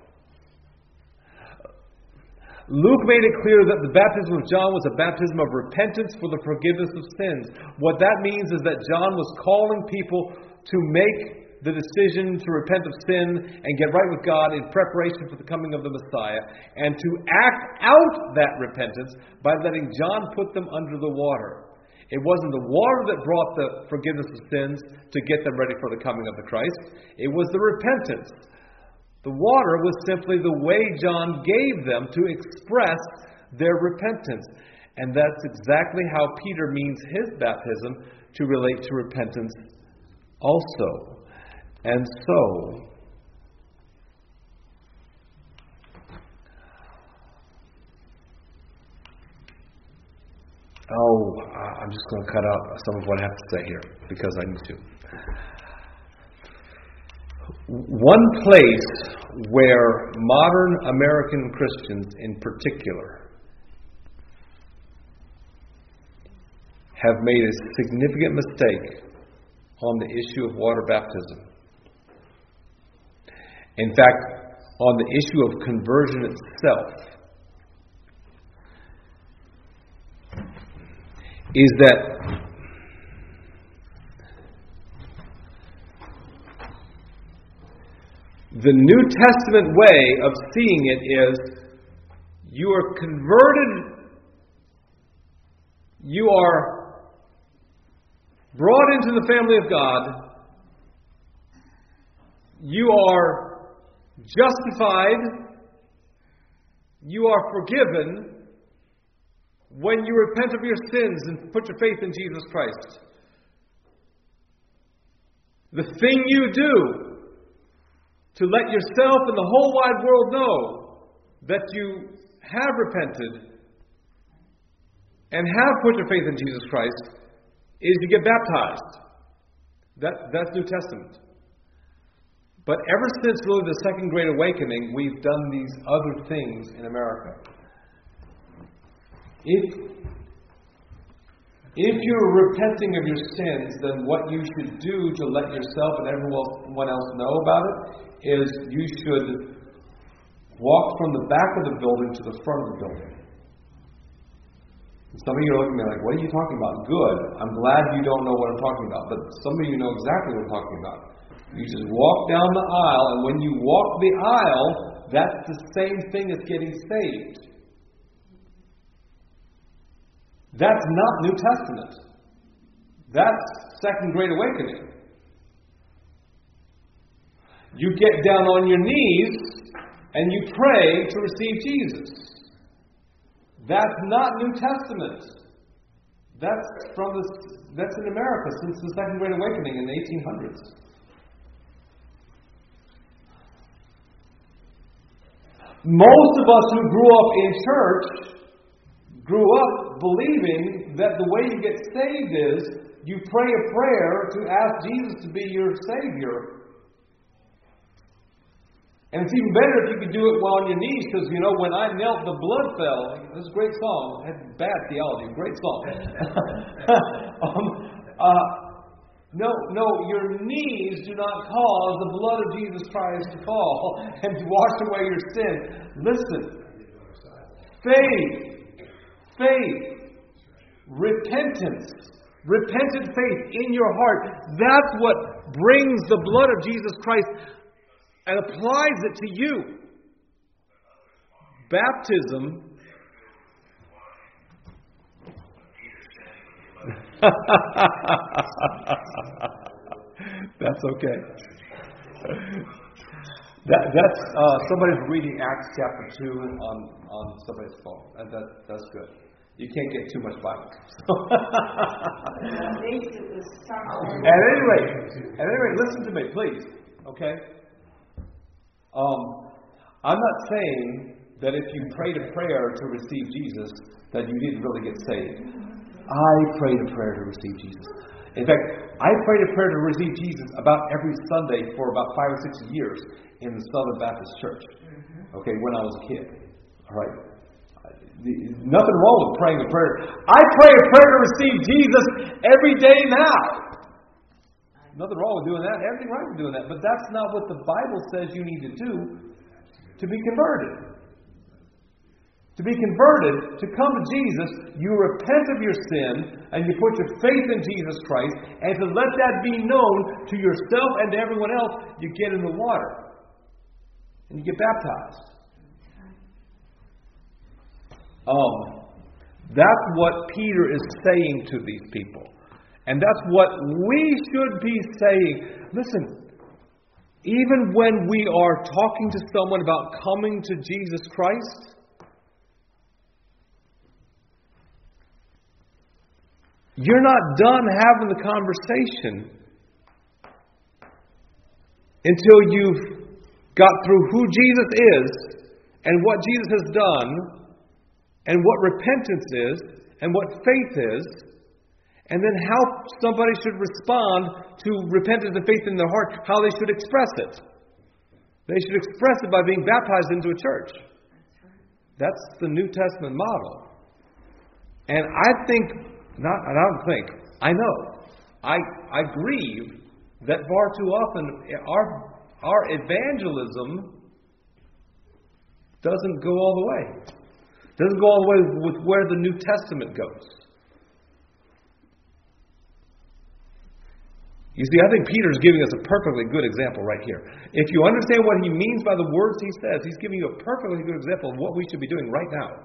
Luke made it clear that the baptism of John was a baptism of repentance for the forgiveness of sins. What that means is that John was calling people to make the decision to repent of sin and get right with God in preparation for the coming of the Messiah, and to act out that repentance by letting John put them under the water. It wasn't the water that brought the forgiveness of sins to get them ready for the coming of the Christ. It was the repentance. The water was simply the way John gave them to express their repentance. And that's exactly how Peter means his baptism to relate to repentance also. And so, oh, I'm just going to cut out some of what I have to say here because I need to. One place where modern American Christians in particular have made a significant mistake on the issue of water baptism. In fact, on the issue of conversion itself, is that the New Testament way of seeing it is you are converted, you are brought into the family of God, you are justified, you are forgiven when you repent of your sins and put your faith in Jesus Christ. The thing you do to let yourself and the whole wide world know that you have repented and have put your faith in Jesus Christ is to get baptized. That, that's New Testament. But ever since really the Second Great Awakening, we've done these other things in America. If, If you're repenting of your sins, then what you should do to let yourself and everyone else know about it is you should walk from the back of the building to the front of the building. Some of you are looking at me like, what are you talking about? Good. I'm glad you don't know what I'm talking about. But some of you know exactly what I'm talking about. You just walk down the aisle, and when you walk the aisle, that's the same thing as getting saved. That's not New Testament. That's Second Great Awakening. You get down on your knees and you pray to receive Jesus. That's not New Testament. That's from the, that's in America since the Second Great Awakening in the eighteen hundreds. Most of us who grew up in church grew up believing that the way you get saved is you pray a prayer to ask Jesus to be your Savior. And it's even better if you could do it while on your knees, because, you know, when I knelt, the blood fell. This is a great song. It had bad theology. Great song. um, uh, no, no, your knees do not cause the blood of Jesus Christ to fall and to wash away your sin. Listen. Faith. Faith, repentance, repentant faith in your heart. That's what brings the blood of Jesus Christ and applies it to you. Baptism. That's okay. That, that's uh, somebody's reading Acts chapter two on, on somebody's phone. And that, that's good. You can't get too much Bible. At any rate, at any rate, listen to me, please. Okay? Um, I'm not saying that if you prayed a prayer to receive Jesus, that you didn't really get saved. I prayed a prayer to receive Jesus. In fact, I prayed a prayer to receive Jesus about every Sunday for about five or six years in the Southern Baptist Church. Okay, when I was a kid. All right. Nothing wrong with praying a prayer. I pray a prayer to receive Jesus every day now. Nothing wrong with doing that. Everything right with doing that. But that's not what the Bible says you need to do to be converted. To be converted, to come to Jesus, you repent of your sin and you put your faith in Jesus Christ, and to let that be known to yourself and to everyone else, you get in the water and you get baptized. Um, that's what Peter is saying to these people. And that's what we should be saying. Listen, even when we are talking to someone about coming to Jesus Christ, you're not done having the conversation until you've got through who Jesus is and what Jesus has done and what repentance is and what faith is, and then how somebody should respond to repentance and faith in their heart, how they should express it. They should express it by being baptized into a church. That's the New Testament model. And I think Not, I don't think. I know. I I grieve that far too often our our evangelism doesn't go all the way. Doesn't go all the way with where the New Testament goes. You see, I think Peter's giving us a perfectly good example right here. If you understand what he means by the words he says, he's giving you a perfectly good example of what we should be doing right now.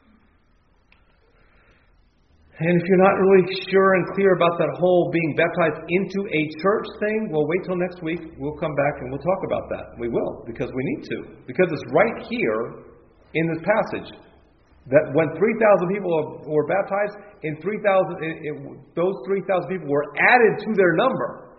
And if you're not really sure and clear about that whole being baptized into a church thing, well, wait till next week. We'll come back and we'll talk about that. We will, because we need to. Because it's right here in this passage that when three thousand people were baptized, in three thousand, it, it, those three thousand people were added to their number.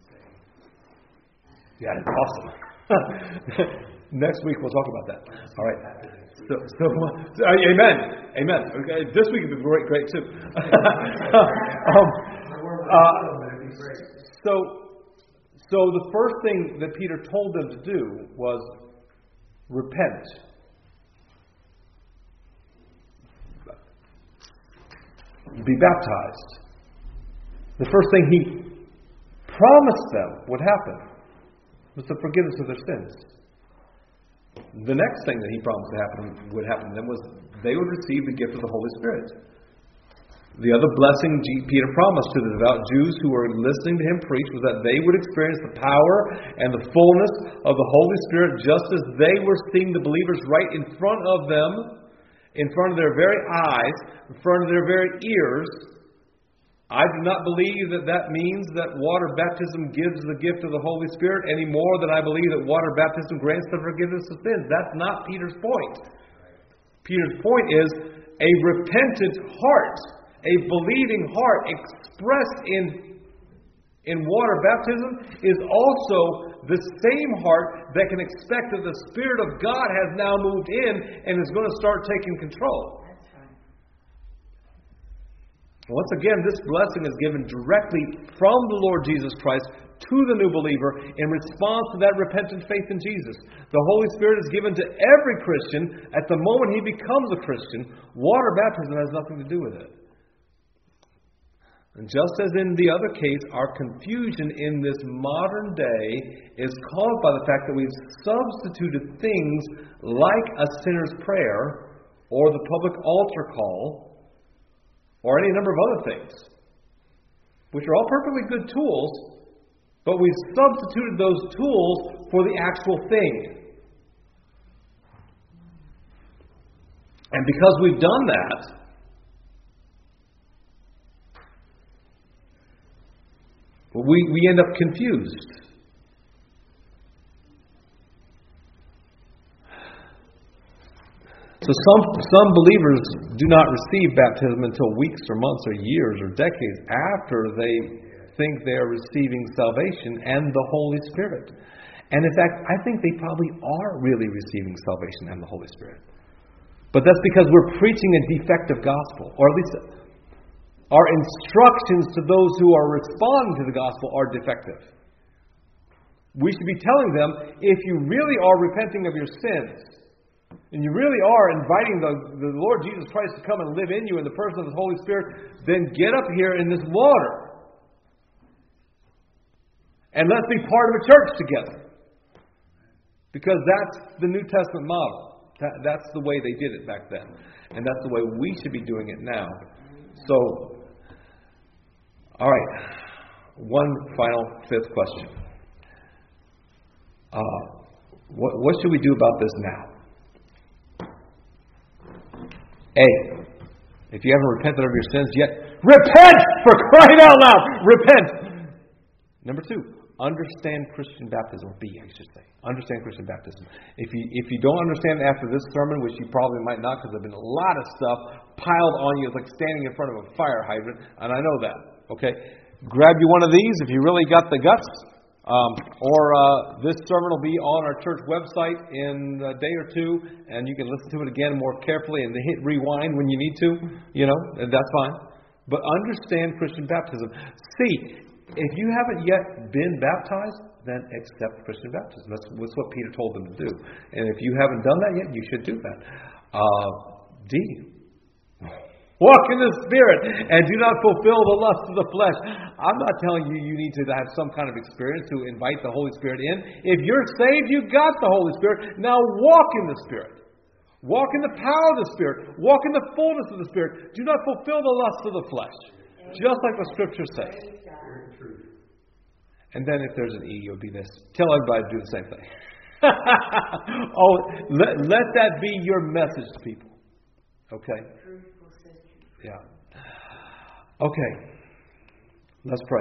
Yeah, it's awesome. Next week we'll talk about that. All right. So, so uh, amen, amen. Okay, this week would be great, great too. um, uh, so, so the first thing that Peter told them to do was repent. be baptized, the first thing He promised them would happen was the forgiveness of their sins. The next thing that He promised to happen would happen to them was they would receive the gift of the Holy Spirit. The other blessing Peter promised to the devout Jews who were listening to him preach was that they would experience the power and the fullness of the Holy Spirit just as they were seeing the believers right in front of them, in front of their very eyes, in front of their very ears. I do not believe that that means that water baptism gives the gift of the Holy Spirit any more than I believe that water baptism grants the forgiveness of sins. That's not Peter's point. Peter's point is a repentant heart, a believing heart expressed in, in water baptism is also the same heart that can expect that the Spirit of God has now moved in and is going to start taking control. That's right. Once again, this blessing is given directly from the Lord Jesus Christ to the new believer in response to that repentant faith in Jesus. The Holy Spirit is given to every Christian at the moment he becomes a Christian. Water baptism has nothing to do with it. And just as in the other case, our confusion in this modern day is caused by the fact that we've substituted things like a sinner's prayer or the public altar call or any number of other things, which are all perfectly good tools, but we've substituted those tools for the actual thing. And because we've done that, We, we end up confused. So some, some believers do not receive baptism until weeks or months or years or decades after they think they are receiving salvation and the Holy Spirit. And in fact, I think they probably are really receiving salvation and the Holy Spirit. But that's because we're preaching a defective gospel, or at least our instructions to those who are responding to the gospel are defective. We should be telling them, if you really are repenting of your sins, and you really are inviting the, the Lord Jesus Christ to come and live in you in the person of the Holy Spirit, then get up here in this water. And let's be part of a church together. Because that's the New Testament model. That, that's the way they did it back then. And that's the way we should be doing it now. So, all right, one final fifth question. Uh, what, what should we do about this now? A, if you haven't repented of your sins yet, repent, for crying out loud, repent. Number two, understand Christian baptism. B, I should say. Understand Christian baptism. If you if you don't understand after this sermon, which you probably might not, because there's been a lot of stuff piled on you, it's like standing in front of a fire hydrant, and I know that. Okay, grab you one of these if you really got the guts, um, or uh, this sermon will be on our church website in a day or two, and you can listen to it again more carefully and hit rewind when you need to. You know, and that's fine. But understand Christian baptism. See, if you haven't yet been baptized, then accept Christian baptism. That's, that's what Peter told them to do. And if you haven't done that yet, you should do that. Uh, D. Walk in the Spirit and do not fulfill the lust of the flesh. I'm not telling you you need to have some kind of experience to invite the Holy Spirit in. If you're saved, you've got the Holy Spirit. Now walk in the Spirit. Walk in the power of the Spirit. Walk in the fullness of the Spirit. Do not fulfill the lust of the flesh. Just like the Scripture says. And then if there's an E, it would be this. Tell everybody to do the same thing. oh, let, let that be your message to people. Okay? Yeah. Okay. Let's pray.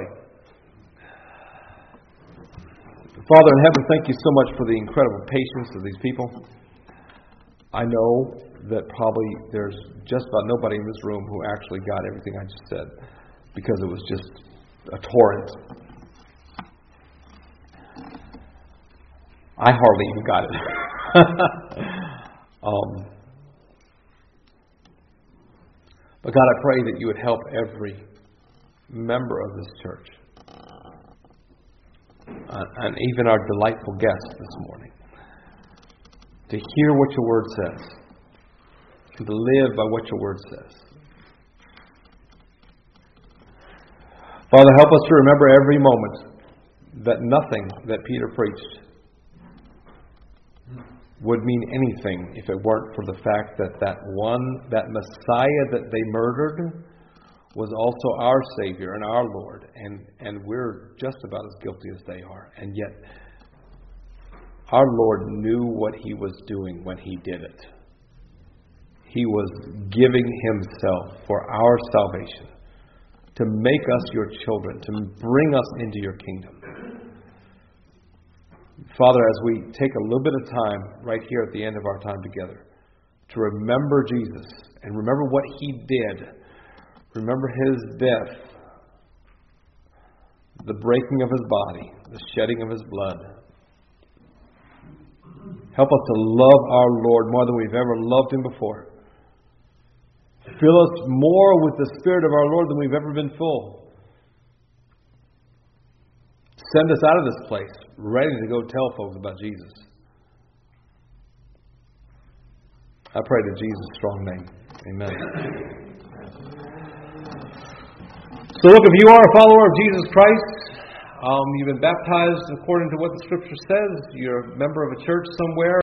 Father in heaven, thank you so much for the incredible patience of these people. I know that probably there's just about nobody in this room who actually got everything I just said, because it was just a torrent. I hardly even got it. um, but God, I pray that you would help every member of this church, uh, and even our delightful guests this morning, to hear what your word says, and to live by what your word says. Father, help us to remember every moment that nothing that Peter preached would mean anything if it weren't for the fact that that one, that Messiah that they murdered, was also our Savior and our Lord. And, and we're just about as guilty as they are. And yet, our Lord knew what He was doing when He did it. He was giving Himself for our salvation, to make us your children, to bring us into your kingdom. Father, as we take a little bit of time right here at the end of our time together to remember Jesus and remember what He did, remember His death, the breaking of His body, the shedding of His blood. Help us to love our Lord more than we've ever loved Him before. Fill us more with the Spirit of our Lord than we've ever been full. Send us out of this place ready to go tell folks about Jesus. I pray in Jesus' strong name. Amen. So look, if you are a follower of Jesus Christ, um, you've been baptized according to what the Scripture says, you're a member of a church somewhere,